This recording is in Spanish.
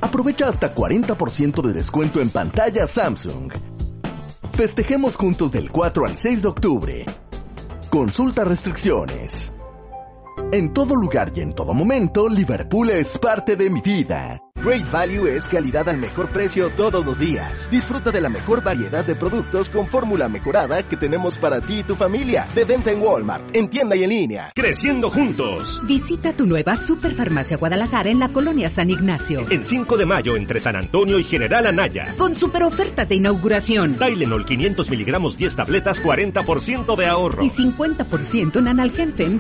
Aprovecha hasta 40% de descuento en pantalla Samsung. Festejemos juntos del 4 al 6 de octubre. Consulta restricciones. En todo lugar y en todo momento, Liverpool es parte de mi vida. Great Value es calidad al mejor precio todos los días. Disfruta de la mejor variedad de productos con fórmula mejorada que tenemos para ti y tu familia. De venta en Walmart, en tienda y en línea. Creciendo juntos. Visita tu nueva Superfarmacia Guadalajara en la colonia San Ignacio. El 5 de mayo entre San Antonio y General Anaya. Con super ofertas de inauguración. Tylenol 500 miligramos 10 tabletas, 40% de ahorro. Y 50% en Analgenfen